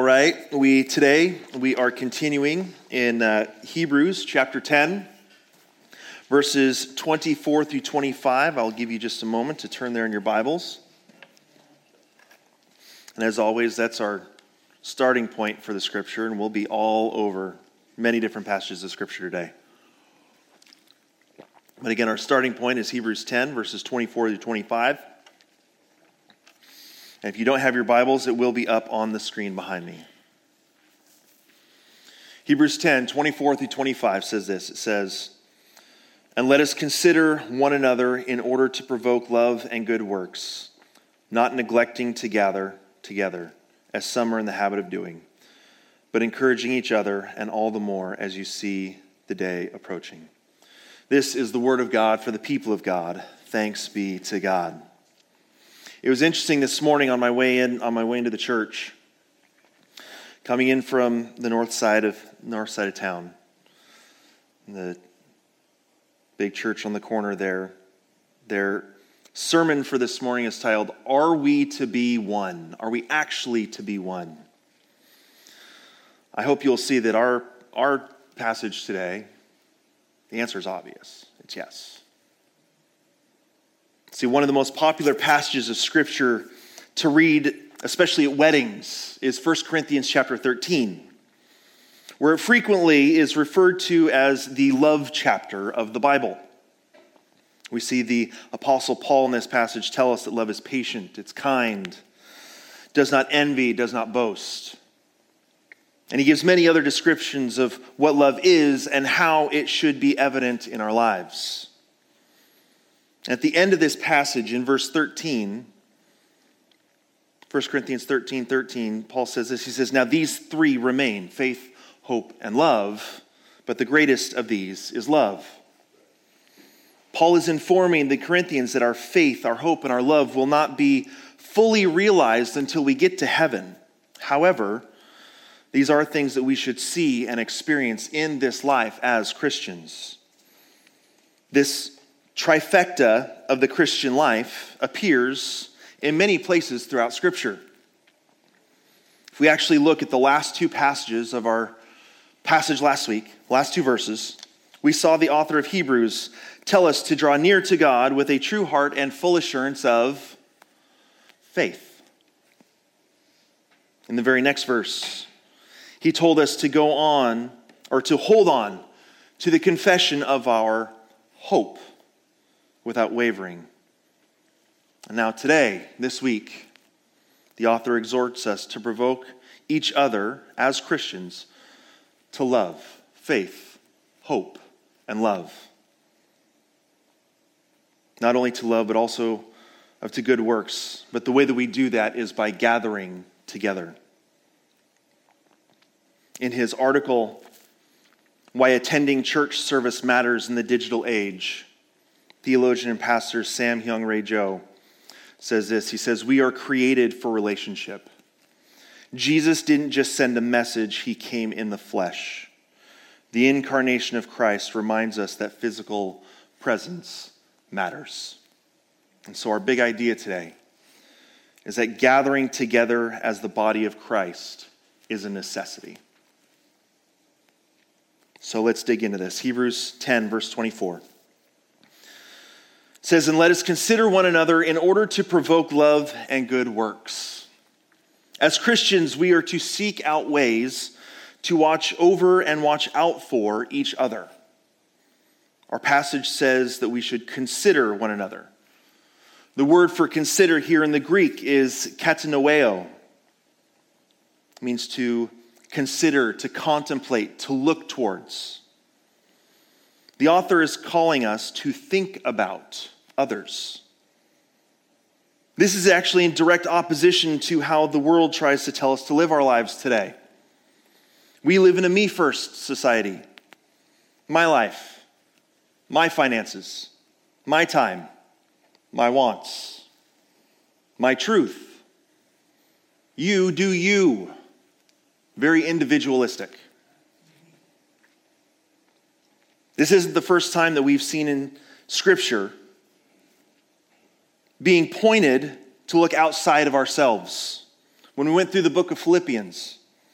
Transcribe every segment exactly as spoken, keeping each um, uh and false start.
right, we today we are continuing in uh, Hebrews chapter ten, verses twenty-four through twenty-five. I'll give you just a moment to turn there in your Bibles. And as always, that's our starting point for the Scripture, and we'll be all over many different passages of Scripture today. But again, our starting point is Hebrews ten, verses twenty-four through twenty-five. And if you don't have your Bibles, it will be up on the screen behind me. Hebrews ten, twenty-four through twenty-five says this. It says, "And let us consider one another in order to provoke love and good works, not neglecting to gather together, as some are in the habit of doing, but encouraging each other, and all the more as you see the day approaching." This is the word of God for the people of God. Thanks be to God. It was interesting this morning on my way in, on my way into the church, coming in from the north side of north side of town, the big church on the corner there. Their sermon for this morning is titled, "Are we to be one? Are we actually to be one?" I hope you'll see that our our passage today, the answer is obvious. It's yes. See, one of the most popular passages of Scripture to read, especially at weddings, is First Corinthians chapter thirteen, where it frequently is referred to as the love chapter of the Bible. We see the Apostle Paul in this passage tell us that love is patient, it's kind, does not envy, does not boast. And he gives many other descriptions of what love is and how it should be evident in our lives. At the end of this passage, in verse thirteen, First Corinthians thirteen, thirteen, Paul says this. He says, "Now these three remain, faith, hope, and love, but the greatest of these is love." Paul is informing the Corinthians that our faith, our hope, and our love will not be fully realized until we get to heaven. However, these are things that we should see and experience in this life as Christians. This trifecta of the Christian life appears in many places throughout Scripture. If we actually look at the last two passages of our passage last week, last two verses, we saw the author of Hebrews tell us to draw near to God with a true heart and full assurance of faith. In the very next verse, he told us to go on, or to hold on, to the confession of our hope without wavering. And now today, this week, the author exhorts us to provoke each other as Christians to love, faith, hope, and love. Not only to love, but also of to good works. But the way that we do that is by gathering together. In his article, "Why Attending Church Service Matters in the Digital Age," theologian and pastor Sam Hyung-Rae Jo says this. He says, "We are created for relationship. Jesus didn't just send a message, he came in the flesh. The incarnation of Christ reminds us that physical presence matters." And so our big idea today is that gathering together as the body of Christ is a necessity. So let's dig into this. Hebrews ten, verse twenty-four. It says, "And let us consider one another in order to provoke love and good works." As Christians, we are to seek out ways to watch over and watch out for each other. Our passage says that we should consider one another. The word for consider here in the Greek is katanoeo. It means to consider, to contemplate, to look towards. The author is calling us to think about others. This is actually in direct opposition to how the world tries to tell us to live our lives today. We live in a me-first society. My life, my finances, my time, my wants, my truth. You do you. Very individualistic. This isn't the first time that we've seen in Scripture being pointed to look outside of ourselves. When we went through the book of Philippians,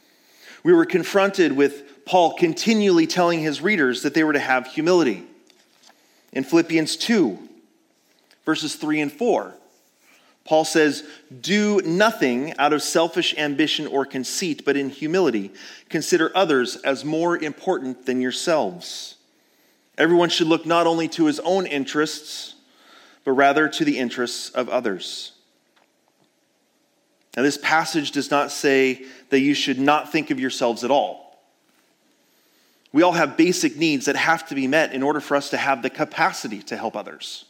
We were confronted with Paul continually telling his readers that they were to have humility. In Philippians two, verses three and four, Paul says, "Do nothing out of selfish ambition or conceit, but in humility consider others as more important than yourselves. Everyone should look not only to his own interests, but rather to the interests of others." Now, this passage does not say that you should not think of yourselves at all. We all have basic needs that have to be met in order for us to have the capacity to help others.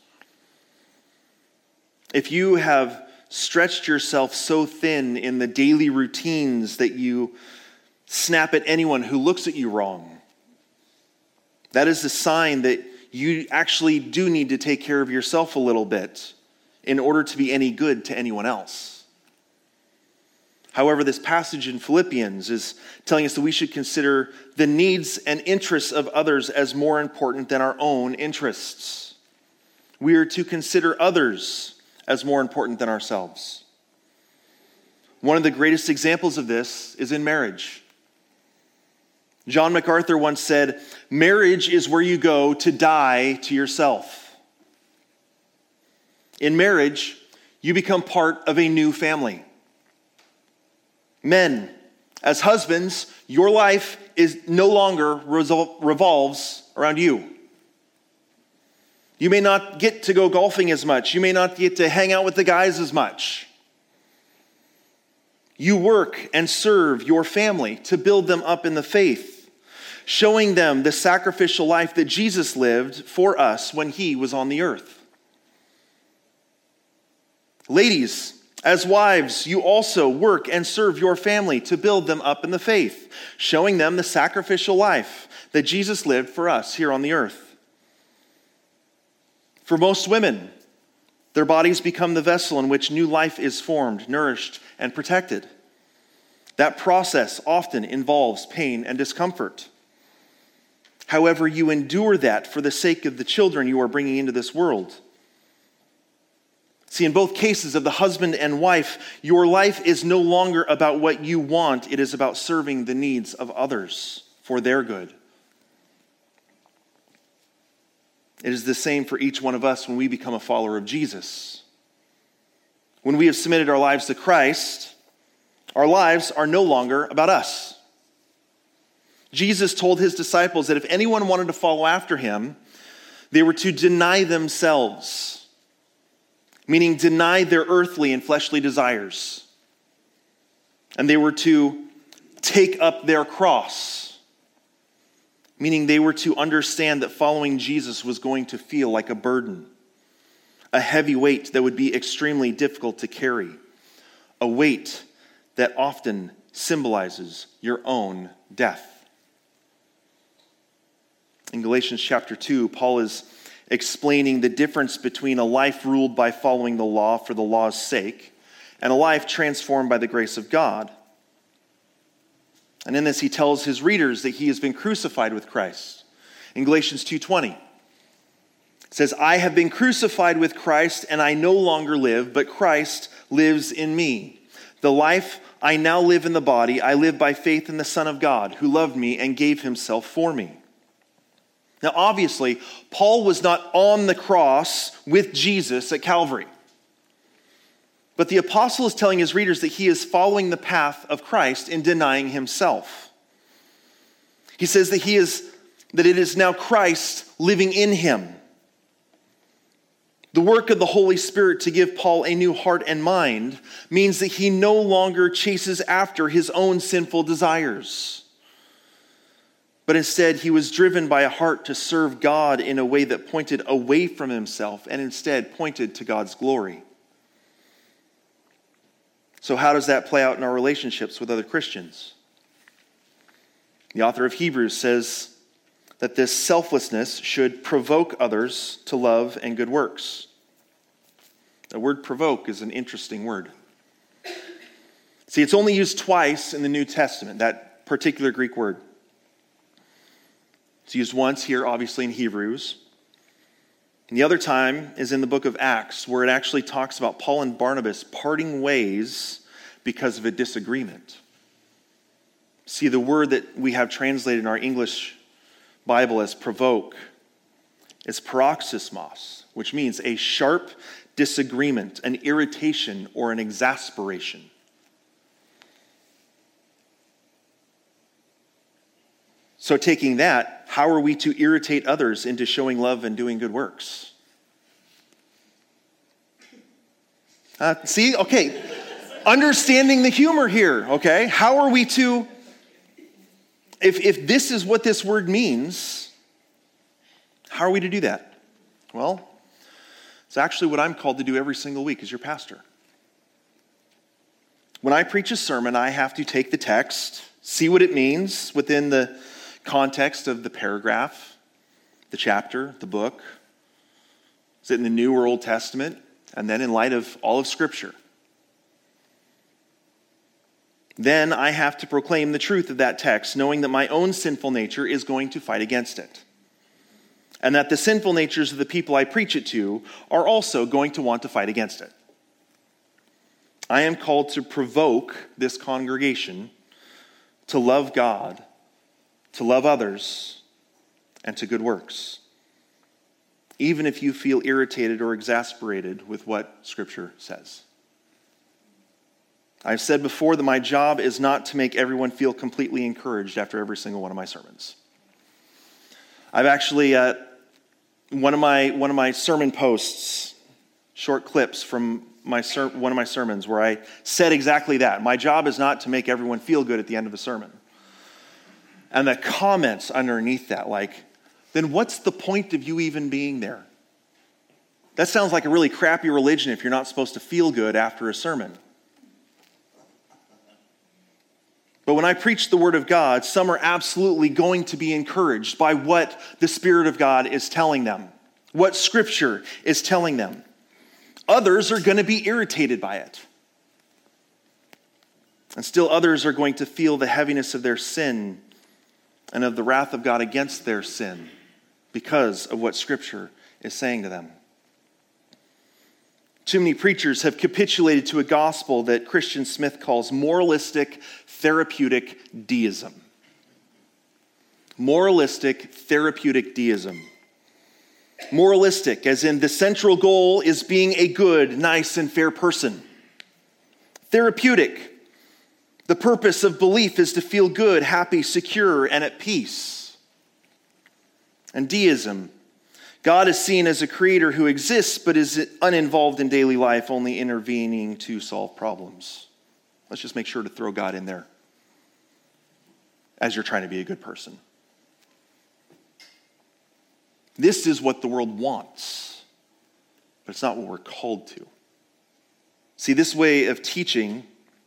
If you have stretched yourself so thin in the daily routines that you snap at anyone who looks at you wrong, that is a sign that you actually do need to take care of yourself a little bit in order to be any good to anyone else. However, this passage in Philippians is telling us that we should consider the needs and interests of others as more important than our own interests. We are to consider others as more important than ourselves. One of the greatest examples of this is in marriage. John MacArthur once said, "Marriage is where you go to die to yourself." In marriage, you become part of a new family. Men, as husbands, your life is no longer resol- revolves around you. You may not get to go golfing as much. You may not get to hang out with the guys as much. You work and serve your family to build them up in the faith, showing them the sacrificial life that Jesus lived for us when he was on the earth. Ladies, as wives, you also work and serve your family to build them up in the faith, showing them the sacrificial life that Jesus lived for us here on the earth. For most women, their bodies become the vessel in which new life is formed, nourished, and protected. That process often involves pain and discomfort. However, you endure that for the sake of the children you are bringing into this world. See, in both cases of the husband and wife, your life is no longer about what you want. It is about serving the needs of others for their good. It is the same for each one of us when we become a follower of Jesus. When we have submitted our lives to Christ, our lives are no longer about us. Jesus told his disciples that if anyone wanted to follow after him, they were to deny themselves, meaning deny their earthly and fleshly desires. And they were to take up their cross, meaning they were to understand that following Jesus was going to feel like a burden, a heavy weight that would be extremely difficult to carry, a weight that often symbolizes your own death. In Galatians chapter two, Paul is explaining the difference between a life ruled by following the law for the law's sake and a life transformed by the grace of God. And in this, he tells his readers that he has been crucified with Christ. In Galatians two twenty, it says, "I have been crucified with Christ, and I no longer live, but Christ lives in me. The life I now live in the body, I live by faith in the Son of God, who loved me and gave himself for me." Now, obviously, Paul was not on the cross with Jesus at Calvary. But the apostle is telling his readers that he is following the path of Christ in denying himself. He says that he is that it is now Christ living in him. The work of the Holy Spirit to give Paul a new heart and mind means that he no longer chases after his own sinful desires. But instead, he was driven by a heart to serve God in a way that pointed away from himself and instead pointed to God's glory. So how does that play out in our relationships with other Christians? The author of Hebrews says that this selflessness should provoke others to love and good works. The word provoke is an interesting word. See, it's only used twice in the New Testament, that particular Greek word. It's used once here, obviously, in Hebrews. And the other time is in the book of Acts, where it actually talks about Paul and Barnabas parting ways because of a disagreement. See, the word that we have translated in our English Bible as provoke is paroxysmos, which means a sharp disagreement, an irritation, or an exasperation. So taking that, how are we to irritate others into showing love and doing good works? Uh, see, okay, understanding the humor here, okay? How are we to, if, if this is what this word means, how are we to do that? Well, it's actually what I'm called to do every single week as your pastor. When I preach a sermon, I have to take the text, see what it means within the context of the paragraph, the chapter, the book. Is it in the New or Old Testament? And then in light of all of Scripture. Then I have to proclaim the truth of that text, knowing that my own sinful nature is going to fight against it. And that the sinful natures of the people I preach it to are also going to want to fight against it. I am called to provoke this congregation to love God, to love others, and to good works, even if you feel irritated or exasperated with what Scripture says. I've said before that my job is not to make everyone feel completely encouraged after every single one of my sermons. I've actually, uh, one of my one of my sermon posts, short clips from my ser- one of my sermons where I said exactly that. My job is not to make everyone feel good at the end of a sermon. And the comments underneath that, like, then what's the point of you even being there? That sounds like a really crappy religion if you're not supposed to feel good after a sermon. But when I preach the Word of God, some are absolutely going to be encouraged by what the Spirit of God is telling them, what Scripture is telling them. Others are going to be irritated by it. And still others are going to feel the heaviness of their sin and of the wrath of God against their sin because of what Scripture is saying to them. Too many preachers have capitulated to a gospel that Christian Smith calls moralistic, therapeutic deism. Moralistic, therapeutic deism. Moralistic, as in the central goal is being a good, nice, and fair person. Therapeutic, the purpose of belief is to feel good, happy, secure, and at peace. And deism, God is seen as a creator who exists but is uninvolved in daily life, only intervening to solve problems. Let's just make sure to throw God in there as you're trying to be a good person. This is what the world wants, but it's not what we're called to. See, this way of teaching,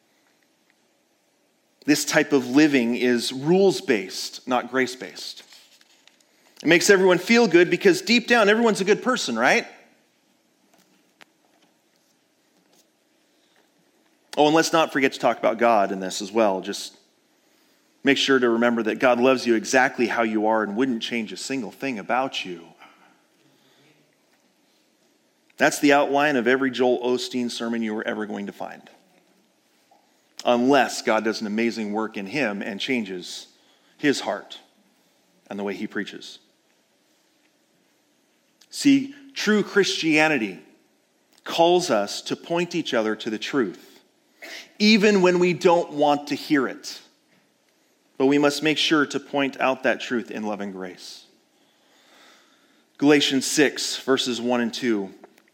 this type of living is rules-based, not grace-based. It makes everyone feel good because deep down, everyone's a good person, right? Oh, and let's not forget to talk about God in this as well. Just make sure to remember that God loves you exactly how you are and wouldn't change a single thing about you. That's the outline of every Joel Osteen sermon you are ever going to find. Unless God does an amazing work in him and changes his heart and the way he preaches. See, true Christianity calls us to point each other to the truth, even when we don't want to hear it. But we must make sure to point out that truth in love and grace. Galatians six, verses one and two.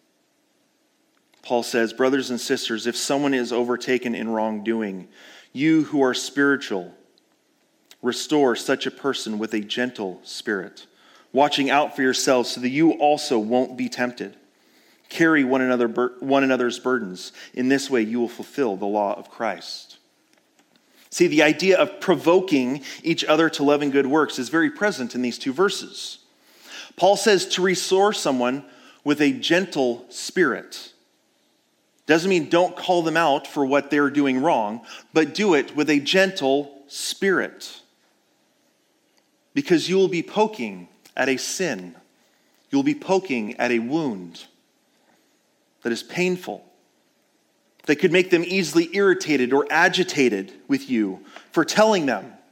Paul says, brothers and sisters, if someone is overtaken in wrongdoing, you who are spiritual, restore such a person with a gentle spirit, watching out for yourselves so that you also won't be tempted. Carry one another, one another's burdens. In this way, you will fulfill the law of Christ. See, the idea of provoking each other to love and good works is very present in these two verses. Paul says to restore someone with a gentle spirit. Doesn't mean don't call them out for what they're doing wrong, but do it with a gentle spirit. Because you will be poking at a sin. You'll be poking at a wound that is painful, that could make them easily irritated or agitated with you for telling them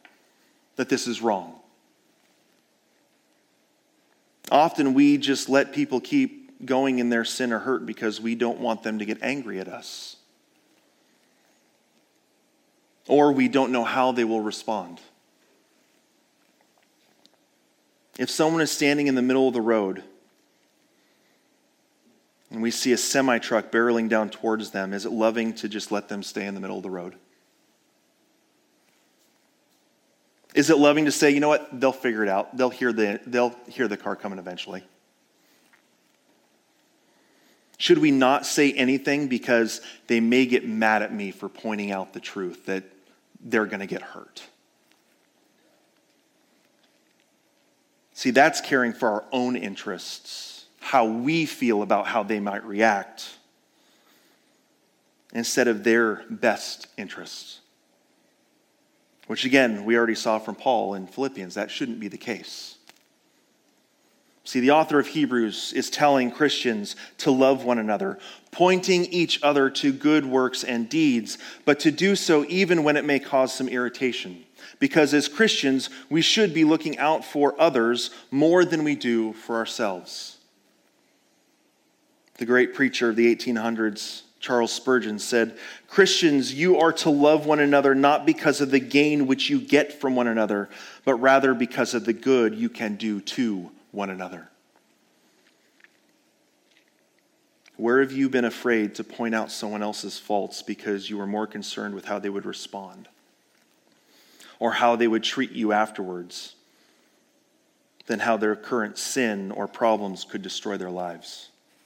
that this is wrong. Often we just let people keep going in their sin or hurt because we don't want them to get angry at us. Or we don't know how they will respond. If someone is standing in the middle of the road and we see a semi-truck barreling down towards them, is it loving to just let them stay in the middle of the road? Is it loving to say, you know what, they'll figure it out. They'll hear the, they'll hear the car coming eventually. Should we not say anything because they may get mad at me for pointing out the truth, that they're going to get hurt? See, that's caring for our own interests, how we feel about how they might react, instead of their best interests. Which again, we already saw from Paul in Philippians, that shouldn't be the case. See, the author of Hebrews is telling Christians to love one another, pointing each other to good works and deeds, but to do so even when it may cause some irritation. Because as Christians, we should be looking out for others more than we do for ourselves. The great preacher of the eighteen hundreds, Charles Spurgeon, said, "Christians, you are to love one another not because of the gain which you get from one another, but rather because of the good you can do to one another." Where have you been afraid to point out someone else's faults because you were more concerned with how they would respond or how they would treat you afterwards than how their current sin or problems could destroy their lives?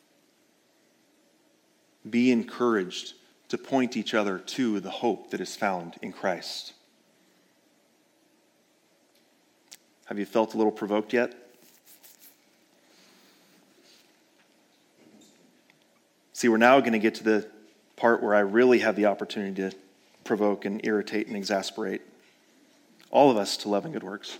Be encouraged to point each other to the hope that is found in Christ. Have you felt a little provoked yet? See, we're now going to get to the part where I really have the opportunity to provoke and irritate and exasperate all of us to love and good works.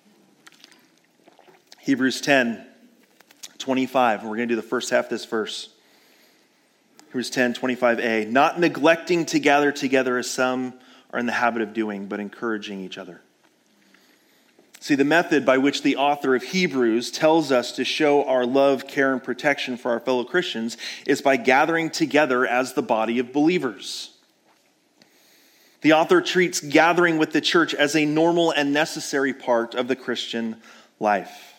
Hebrews ten, twenty-five, and we're going to do the first half of this verse. Hebrews ten, twenty-five a, not neglecting to gather together as some are in the habit of doing, but encouraging each other. See, the method by which the author of Hebrews tells us to show our love, care, and protection for our fellow Christians is by gathering together as the body of believers. The author treats gathering with the church as a normal and necessary part of the Christian life.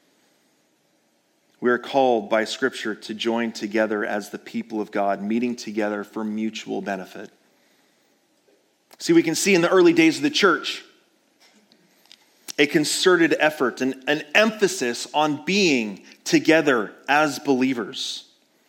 We are called by Scripture to join together as the people of God, meeting together for mutual benefit. See, we can see in the early days of the church a concerted effort and an emphasis on being together as believers.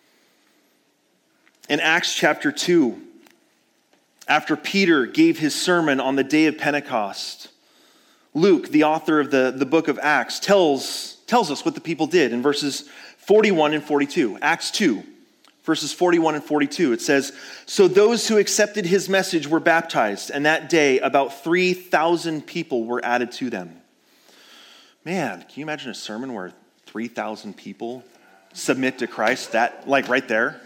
In Acts chapter two, after Peter gave his sermon on the day of Pentecost, Luke, the author of the, the book of Acts, tells, tells us what the people did in verses forty-one and forty-two. Acts two, verses forty-one and forty-two. It says, "So those who accepted his message were baptized, and that day about three thousand people were added to them." Man, can you imagine a sermon where three thousand people submit to Christ? That, like right there.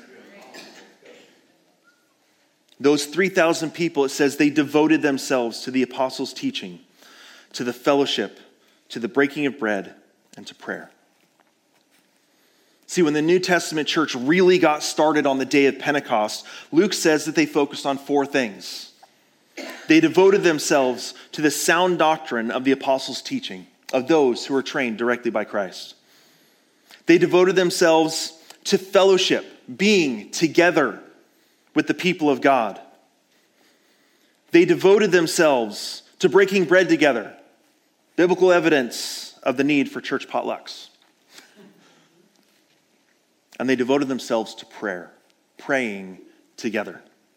Those three thousand people, it says, they devoted themselves to the apostles' teaching, to the fellowship, to the breaking of bread, and to prayer. See, when the New Testament church really got started on the day of Pentecost, Luke says that they focused on four things. They devoted themselves to the sound doctrine of the apostles' teaching, of those who were trained directly by Christ. They devoted themselves to fellowship, being together with the people of God. They devoted themselves to breaking bread together, biblical evidence of the need for church potlucks. And they devoted themselves to prayer, praying together.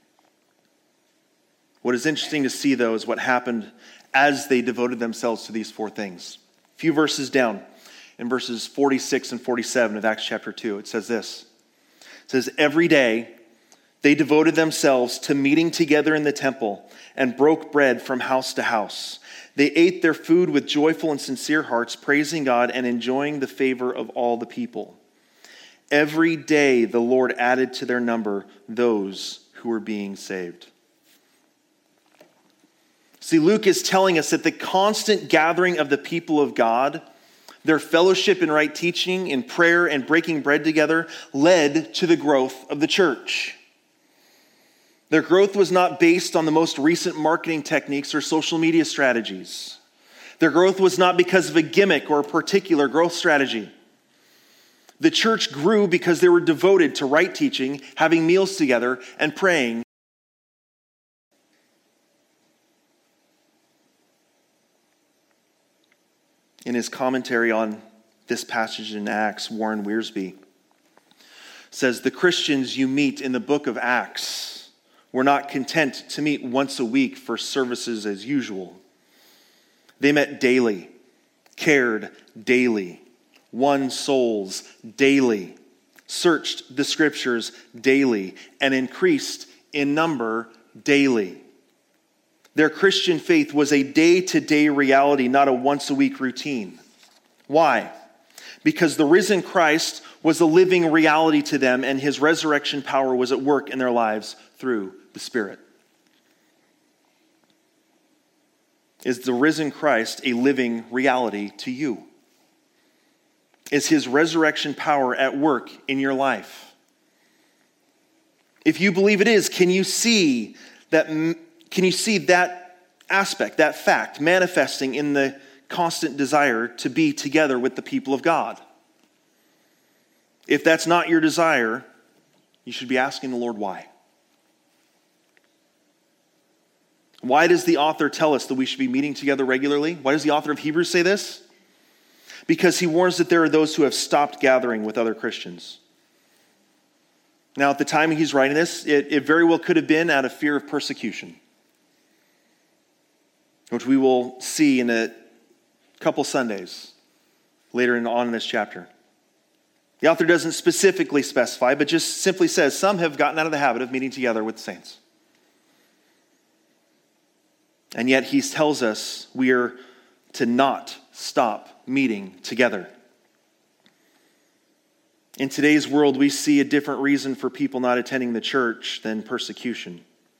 What is interesting to see, though, is what happened as they devoted themselves to these four things. A few verses down, in verses forty-six and forty-seven of Acts chapter two, it says this. It says, "Every day they devoted themselves to meeting together in the temple and broke bread from house to house. They ate their food with joyful and sincere hearts, praising God and enjoying the favor of all the people. Every day the Lord added to their number those who were being saved." See, Luke is telling us that the constant gathering of the people of God, their fellowship in right teaching, in prayer, and breaking bread together led to the growth of the church. Their growth was not based on the most recent marketing techniques or social media strategies. Their growth was not because of a gimmick or a particular growth strategy. The church grew because they were devoted to right teaching, having meals together, and praying. In his commentary on this passage in Acts, Warren Wiersbe says, the Christians you meet in the book of Acts were not content to meet once a week for services as usual. They met daily, cared daily, won souls daily, searched the scriptures daily, and increased in number daily. Their Christian faith was a day-to-day reality, not a once-a-week routine. Why? Because the risen Christ was a living reality to them, and his resurrection power was at work in their lives through the Spirit. Is the risen Christ a living reality to you? Is his resurrection power at work in your life? If you believe it is, can you see that, can you see that aspect, that fact, manifesting in the constant desire to be together with the people of God? If that's not your desire, you should be asking the Lord why. Why does the author tell us that we should be meeting together regularly? Why does the author of Hebrews say this? Because he warns that there are those who have stopped gathering with other Christians. Now, at the time he's writing this, it, it very well could have been out of fear of persecution, which we will see in a couple Sundays later in, on in this chapter. The author doesn't specifically specify, but just simply says some have gotten out of the habit of meeting together with the saints. And yet he tells us we are to not stop meeting together. In today's world, we see a different reason for people not attending the church than persecution.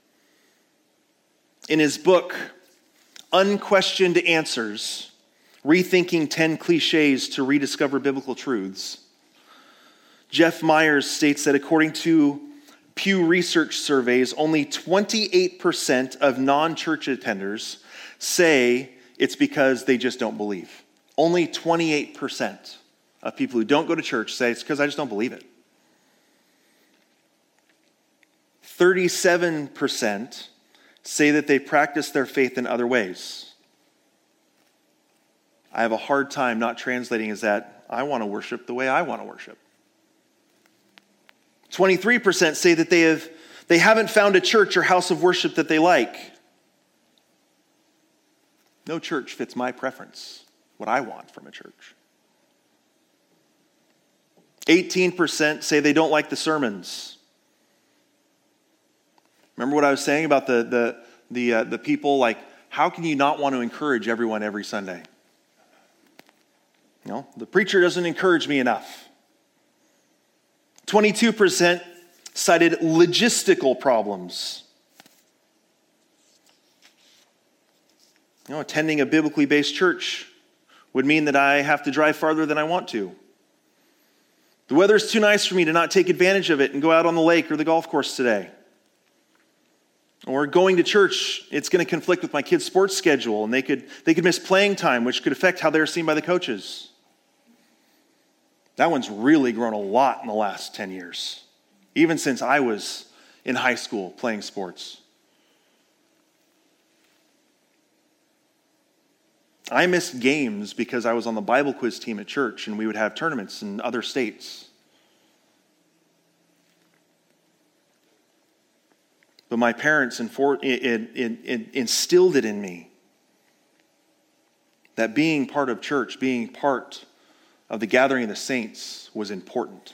In his book, Unquestioned Answers, Rethinking ten Cliches to Rediscover Biblical Truths, Jeff Myers states that according to Pew Research surveys, only twenty-eight percent of non-church attenders say it's because they just don't believe. Only twenty-eight percent of people who don't go to church say it's because I just don't believe it. thirty-seven percent say that they practice their faith in other ways. I have a hard time not translating as that I want to worship the way I want to worship. twenty-three percent say that they have they haven't found a church or house of worship that they like. No church fits my preference, what I want from a church. eighteen percent say they don't like the sermons. Remember what I was saying about the the the uh, the people, like, how can you not want to encourage everyone every Sunday? You know, the preacher doesn't encourage me enough. twenty-two percent cited logistical problems. You know, attending a biblically based church would mean that I have to drive farther than I want to. The weather's too nice for me to not take advantage of it and go out on the lake or the golf course today. Or going to church, it's going to conflict with my kids' sports schedule, and they could they could miss playing time, which could affect how they're seen by the coaches. That one's really grown a lot in the last ten years, even since I was in high school playing sports. I missed games because I was on the Bible quiz team at church, and we would have tournaments in other states. But my parents instilled it in me that being part of church, being part of the gathering of the saints was important.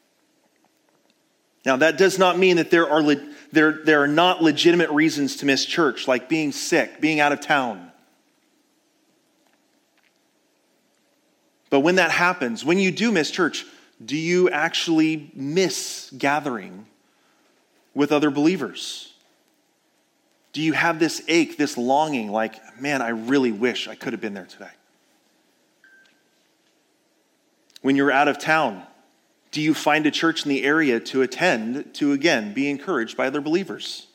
Now, that does not mean that there are le- there, there are not legitimate reasons to miss church, like being sick, being out of town. But when that happens, when you do miss church, do you actually miss gathering with other believers? Do you have this ache, this longing, like, man, I really wish I could have been there today? When you're out of town, do you find a church in the area to attend to, again, be encouraged by other believers?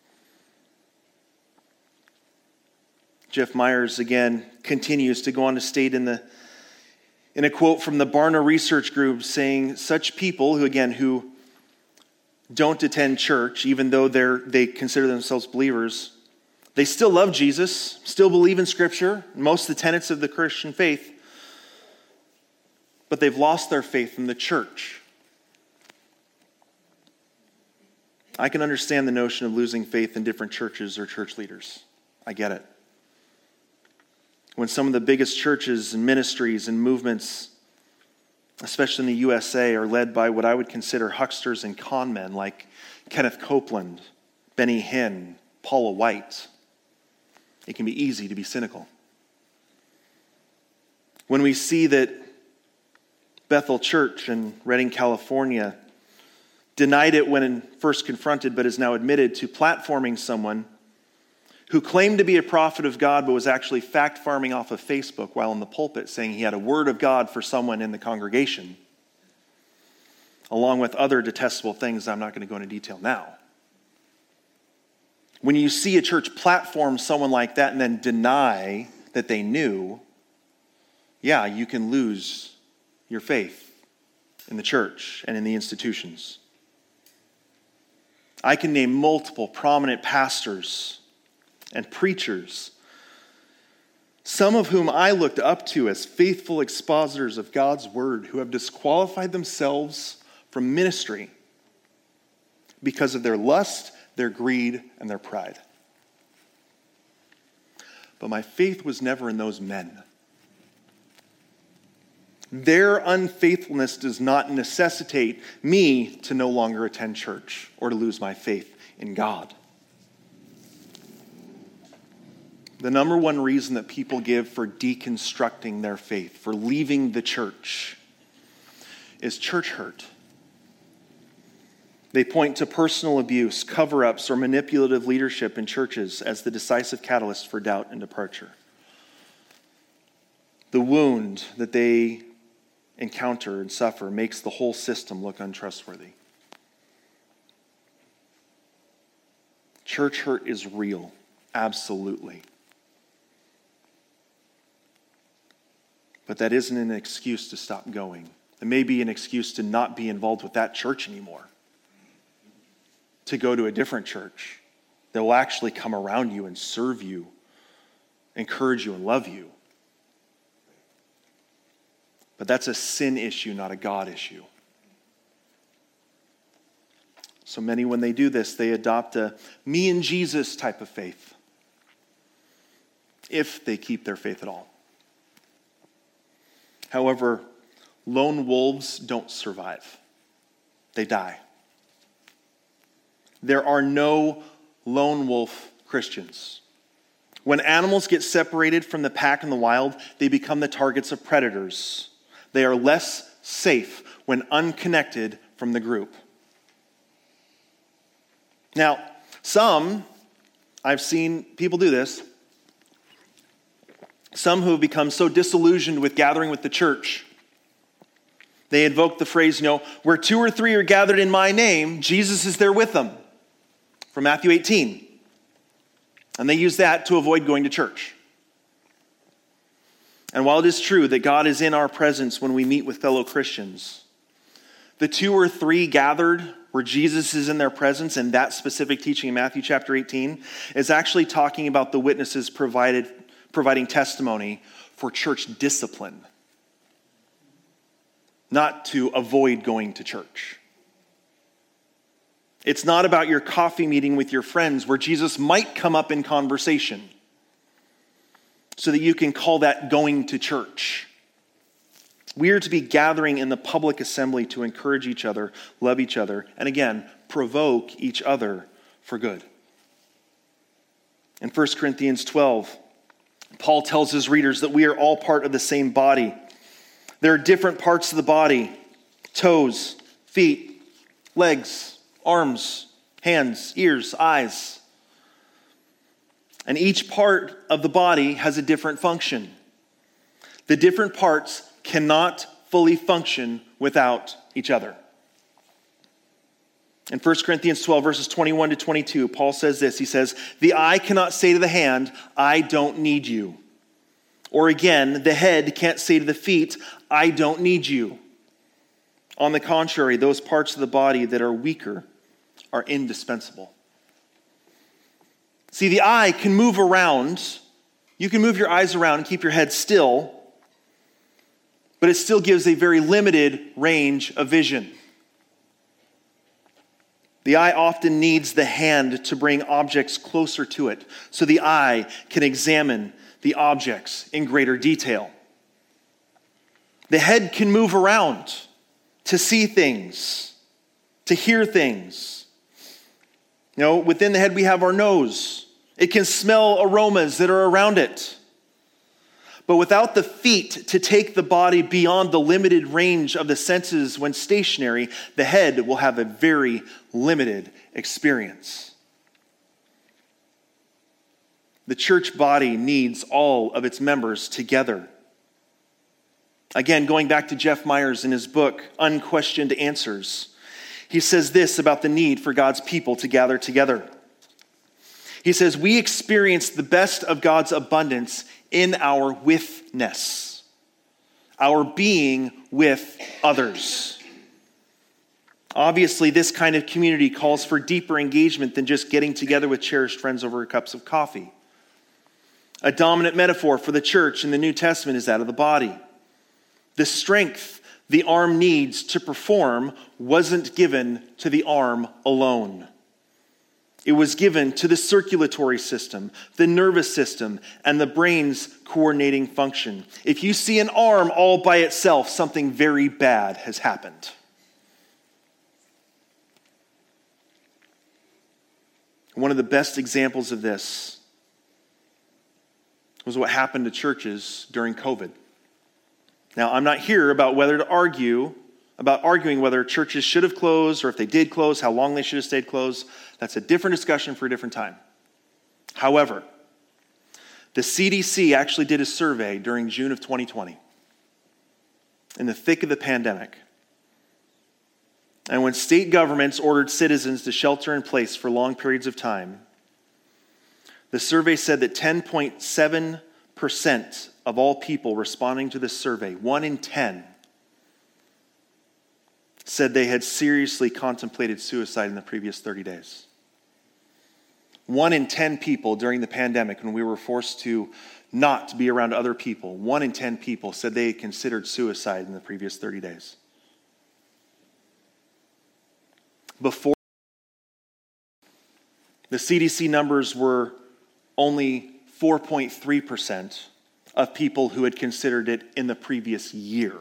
Jeff Myers, again, continues to go on to state in the in a quote from the Barna Research Group saying, such people who, again, who don't attend church, even though they're they consider themselves believers, they still love Jesus, still believe in Scripture, most of the tenets of the Christian faith, but they've lost their faith in the church. I can understand the notion of losing faith in different churches or church leaders. I get it. When some of the biggest churches and ministries and movements, especially in the U S A, are led by what I would consider hucksters and con men like Kenneth Copeland, Benny Hinn, Paula White, it can be easy to be cynical. When we see that Bethel Church in Redding, California, denied it when first confronted, but is now admitted to platforming someone who claimed to be a prophet of God, but was actually fact farming off of Facebook while in the pulpit, saying he had a word of God for someone in the congregation, along with other detestable things I'm not going to go into detail now. When you see a church platform someone like that and then deny that they knew, yeah, you can lose your faith in the church and in the institutions. I can name multiple prominent pastors and preachers, some of whom I looked up to as faithful expositors of God's word, who have disqualified themselves from ministry because of their lust, their greed, and their pride. But my faith was never in those men. Their unfaithfulness does not necessitate me to no longer attend church or to lose my faith in God. The number one reason that people give for deconstructing their faith, for leaving the church, is church hurt. They point to personal abuse, cover-ups, or manipulative leadership in churches as the decisive catalyst for doubt and departure. The wound that they encounter and suffer makes the whole system look untrustworthy. Church hurt is real, absolutely. But that isn't an excuse to stop going. It may be an excuse to not be involved with that church anymore. To go to a different church that will actually come around you and serve you, encourage you, and love you. But that's a sin issue, not a God issue. So many, when they do this, they adopt a me and Jesus type of faith. If they keep their faith at all. However, lone wolves don't survive. They die. There are no lone wolf Christians. When animals get separated from the pack in the wild, they become the targets of predators. They are less safe when unconnected from the group. Now, some, I've seen people do this, some who have become so disillusioned with gathering with the church, they invoke the phrase, you know, where two or three are gathered in my name, Jesus is there with them, from Matthew eighteen. And they use that to avoid going to church. And while it is true that God is in our presence when we meet with fellow Christians, the two or three gathered where Jesus is in their presence, and that specific teaching in Matthew chapter eighteen is actually talking about the witnesses provided, providing testimony for church discipline, not to avoid going to church. It's not about your coffee meeting with your friends where Jesus might come up in conversation so that you can call that going to church. We are to be gathering in the public assembly to encourage each other, love each other, and again, provoke each other for good. In First Corinthians twelve, Paul tells his readers that we are all part of the same body. There are different parts of the body: toes, feet, legs, arms, hands, ears, eyes. And each part of the body has a different function. The different parts cannot fully function without each other. In First Corinthians twelve, verses twenty-one to twenty-two, Paul says this. He says, "The eye cannot say to the hand, 'I don't need you.' Or again, the head can't say to the feet, 'I don't need you.' On the contrary, those parts of the body that are weaker are indispensable." See, the eye can move around. You can move your eyes around and keep your head still, but it still gives a very limited range of vision. The eye often needs the hand to bring objects closer to it, so the eye can examine the objects in greater detail. The head can move around to see things, to hear things. You know, within the head we have our nose. It can smell aromas that are around it. But without the feet to take the body beyond the limited range of the senses when stationary, the head will have a very limited experience. The church body needs all of its members together. Again, going back to Jeff Myers in his book, Unquestioned Answers, he says this about the need for God's people to gather together. He says, "We experience the best of God's abundance in our withness, our being with others." Obviously, this kind of community calls for deeper engagement than just getting together with cherished friends over cups of coffee. A dominant metaphor for the church in the New Testament is that of the body. The strength the arm needs to perform wasn't given to the arm alone. It was given to the circulatory system, the nervous system, and the brain's coordinating function. If you see an arm all by itself, something very bad has happened. One of the best examples of this was what happened to churches during COVID. Now, I'm not here about whether to argue, about arguing whether churches should have closed or if they did close, how long they should have stayed closed. That's a different discussion for a different time. However, the C D C actually did a survey during June of twenty twenty, in the thick of the pandemic. And when state governments ordered citizens to shelter in place for long periods of time, the survey said that ten point seven percent of all people responding to this survey, one in ten, said they had seriously contemplated suicide in the previous thirty days. One in ten people during the pandemic, when we were forced to not be around other people, one in ten people said they had considered suicide in the previous thirty days. Before, the C D C numbers were only four point three percent of people who had considered it in the previous year.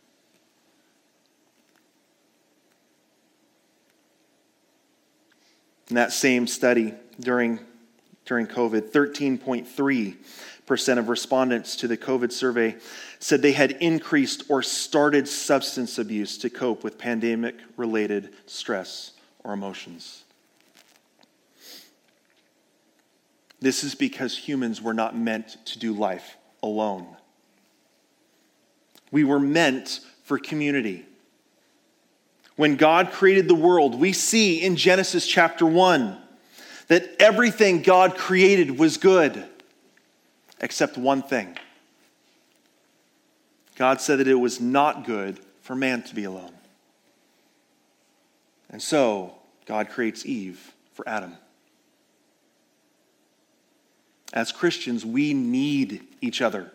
In that same study during, during COVID, thirteen point three percent of respondents to the COVID survey said they had increased or started substance abuse to cope with pandemic-related stress or emotions. This is because humans were not meant to do life alone. We were meant for community. When God created the world, we see in Genesis chapter one that everything God created was good, except one thing. God said that it was not good for man to be alone. And so, God creates Eve for Adam. As Christians, we need each other.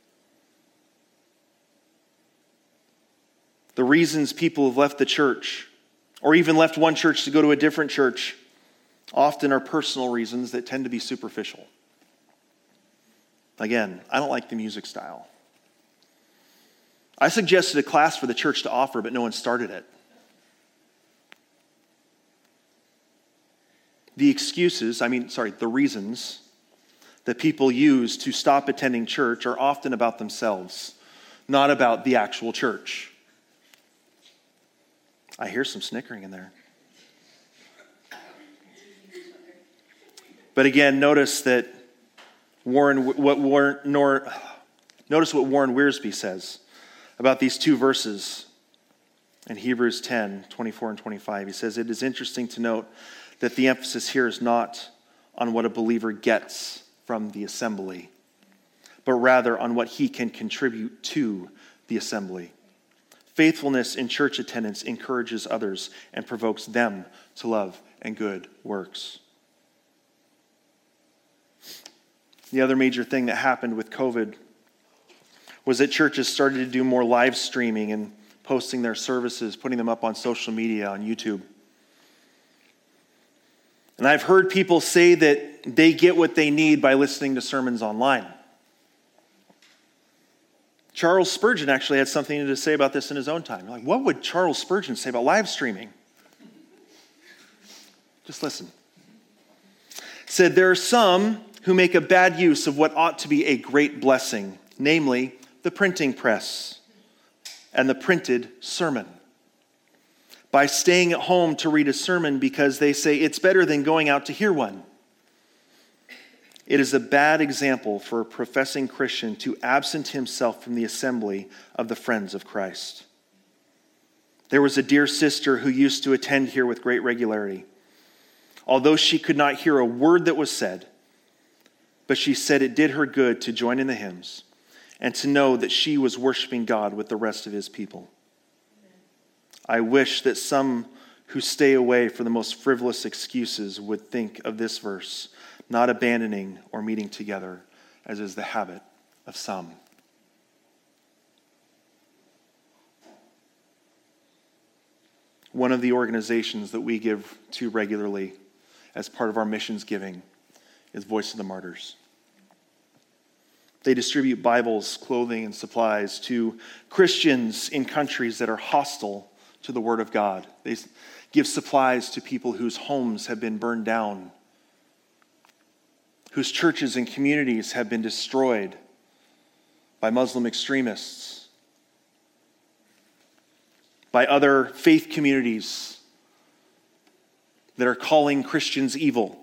The reasons people have left the church, or even left one church to go to a different church, often are personal reasons that tend to be superficial. Again, I don't like the music style. I suggested a class for the church to offer, but no one started it. The excuses, I mean, sorry, the reasons that people use to stop attending church are often about themselves, not about the actual church. I hear some snickering in there. But again, notice that Warren, what Warren, nor, notice what Warren Wiersbe says about these two verses in Hebrews ten, twenty-four and twenty-five. He says, it is interesting to note that the emphasis here is not on what a believer gets from the assembly, but rather on what he can contribute to the assembly. Faithfulness in church attendance encourages others and provokes them to love and good works. The other major thing that happened with COVID was that churches started to do more live streaming and posting their services, putting them up on social media, on YouTube. And I've heard people say that they get what they need by listening to sermons online. Charles Spurgeon actually had something to say about this in his own time. Like, what would Charles Spurgeon say about live streaming? Just listen. Said, there are some who make a bad use of what ought to be a great blessing, namely the printing press and the printed sermon. By staying at home to read a sermon because they say it's better than going out to hear one. It is a bad example for a professing Christian to absent himself from the assembly of the friends of Christ. There was a dear sister who used to attend here with great regularity. Although she could not hear a word that was said, but she said it did her good to join in the hymns and to know that she was worshiping God with the rest of his people. I wish that some who stay away for the most frivolous excuses would think of this verse, not abandoning or meeting together, as is the habit of some. One of the organizations that we give to regularly as part of our missions giving is Voice of the Martyrs. They distribute Bibles, clothing, and supplies to Christians in countries that are hostile to the Word of God. They give supplies to people whose homes have been burned down, whose churches and communities have been destroyed by Muslim extremists, by other faith communities that are calling Christians evil.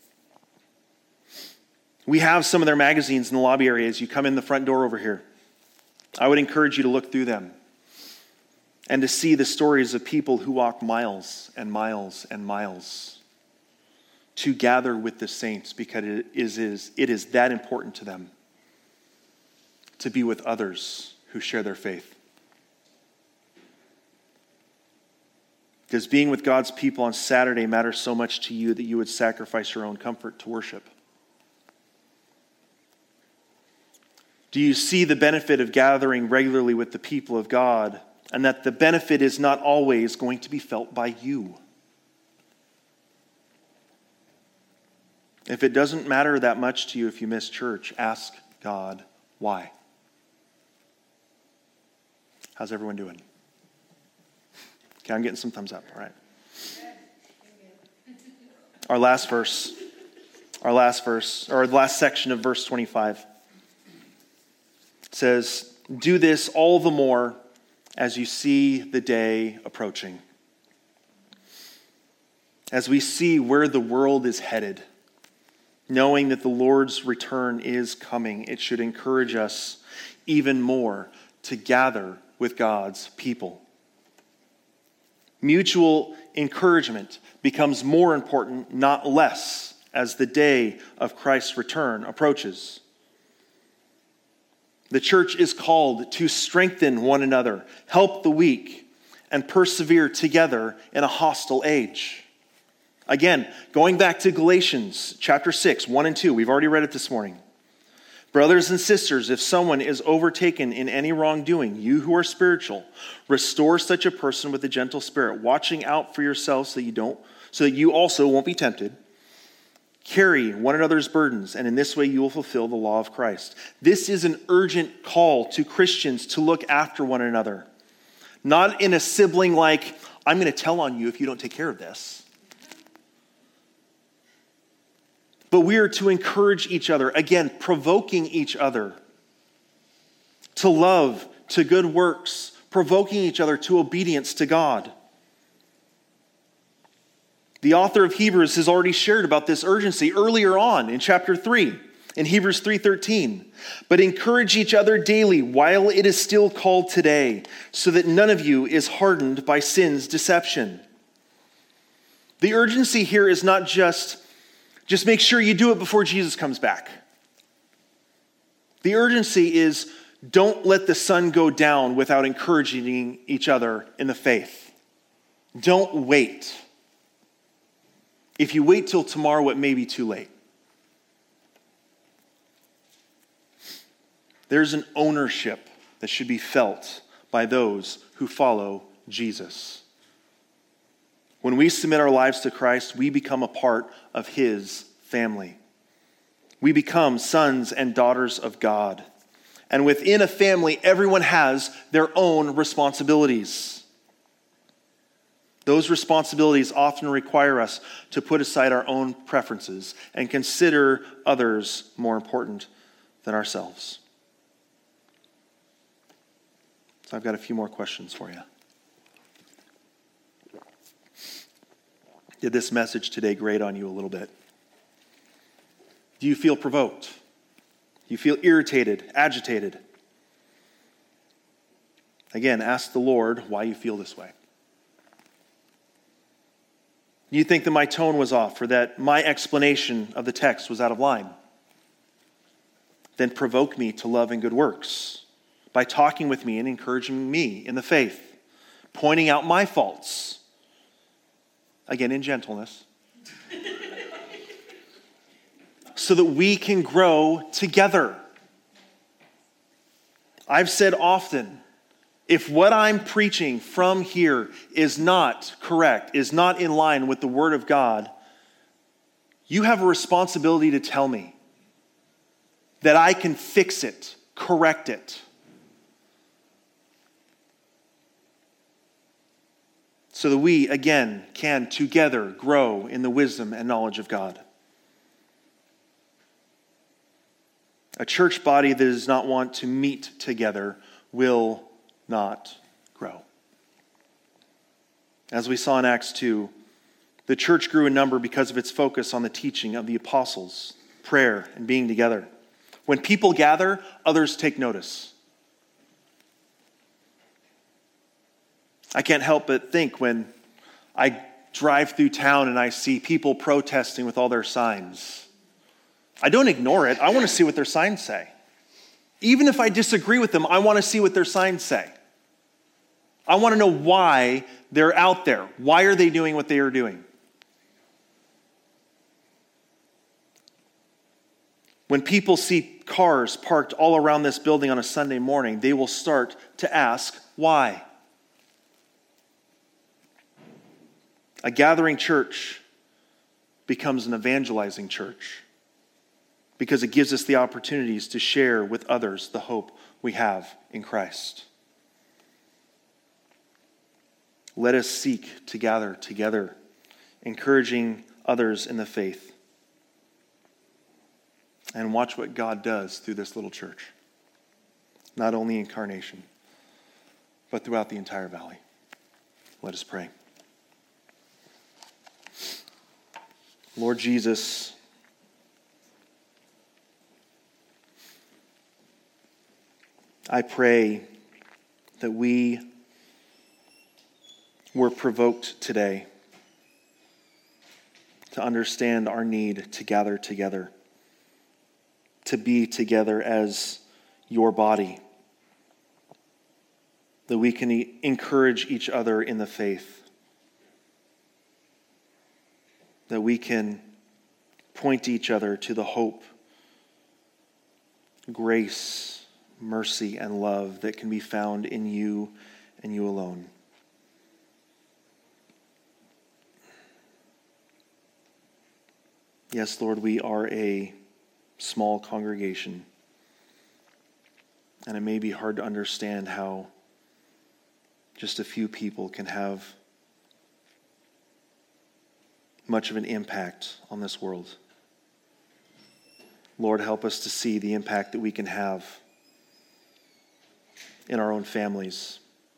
We have some of their magazines in the lobby area as you come in the front door over here. I would encourage you to look through them and to see the stories of people who walk miles and miles and miles to gather with the saints because it is, is, it is that important to them to be with others who share their faith. Does being with God's people on Saturday matter so much to you that you would sacrifice your own comfort to worship? Do you see the benefit of gathering regularly with the people of God, and that the benefit is not always going to be felt by you? If it doesn't matter that much to you if you miss church, ask God why. How's everyone doing? Okay, I'm getting some thumbs up. All right. Our last verse, our last verse, or the last section of verse twenty-five says, do this all the more as you see the day approaching. As we see where the world is headed, knowing that the Lord's return is coming, it should encourage us even more to gather with God's people. Mutual encouragement becomes more important, not less, as the day of Christ's return approaches. The church is called to strengthen one another, help the weak, and persevere together in a hostile age. Again, going back to Galatians chapter six, one and two, we've already read it this morning. Brothers and sisters, if someone is overtaken in any wrongdoing, you who are spiritual, restore such a person with a gentle spirit, watching out for yourselves so that you don't, so that you also won't be tempted. Carry one another's burdens, and in this way you will fulfill the law of Christ. This is an urgent call to Christians to look after one another. Not in a sibling like, I'm going to tell on you if you don't take care of this. But we are to encourage each other, again, provoking each other to love, to good works, provoking each other to obedience to God. The author of Hebrews has already shared about this urgency earlier on in chapter three. In Hebrews three thirteen, but encourage each other daily while it is still called today, so that none of you is hardened by sin's deception. The urgency here is not just, just make sure you do it before Jesus comes back. The urgency is, don't let the sun go down without encouraging each other in the faith. Don't wait. If you wait till tomorrow, it may be too late. There's an ownership that should be felt by those who follow Jesus. When we submit our lives to Christ, we become a part of his family. We become sons and daughters of God. And within a family, everyone has their own responsibilities. Those responsibilities often require us to put aside our own preferences and consider others more important than ourselves. So I've got a few more questions for you. Did this message today grate on you a little bit? Do you feel provoked? Do you feel irritated, agitated? Again, ask the Lord why you feel this way. Do you think that my tone was off or that my explanation of the text was out of line? Then provoke me to love and good works by talking with me and encouraging me in the faith, pointing out my faults, again in gentleness, so that we can grow together. I've said often, if what I'm preaching from here is not correct, is not in line with the Word of God, you have a responsibility to tell me that I can fix it, correct it. So that we, again, can together grow in the wisdom and knowledge of God. A church body that does not want to meet together will not grow. As we saw in Acts two, the church grew in number because of its focus on the teaching of the apostles, prayer, and being together. When people gather, others take notice. I can't help but think when I drive through town and I see people protesting with all their signs. I don't ignore it. I want to see what their signs say. Even if I disagree with them, I want to see what their signs say. I want to know why they're out there. Why are they doing what they are doing? When people see cars parked all around this building on a Sunday morning, they will start to ask, why? A gathering church becomes an evangelizing church because it gives us the opportunities to share with others the hope we have in Christ. Let us seek to gather together, encouraging others in the faith. And watch what God does through this little church. Not only Incarnation, but throughout the entire valley. Let us pray. Lord Jesus, I pray that we were provoked today to understand our need to gather together, to be together as your body, that we can encourage each other in the faith, that we can point each other to the hope, grace, mercy, and love that can be found in you and you alone. Yes, Lord, we are a small congregation, and it may be hard to understand how just a few people can have much of an impact on this world. Lord, help us to see the impact that we can have in our own families.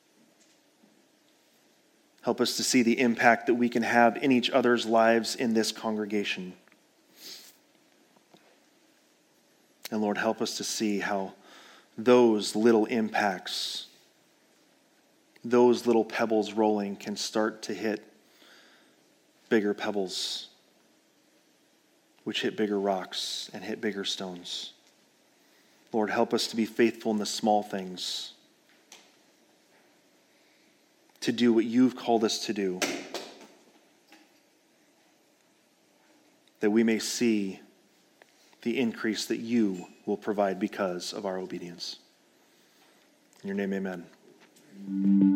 Help us to see the impact that we can have in each other's lives in this congregation. And Lord, help us to see how those little impacts, those little pebbles rolling can start to hit bigger pebbles, which hit bigger rocks and hit bigger stones. Lord, help us to be faithful in the small things, to do what you've called us to do, that we may see the increase that you will provide because of our obedience. In your name, amen.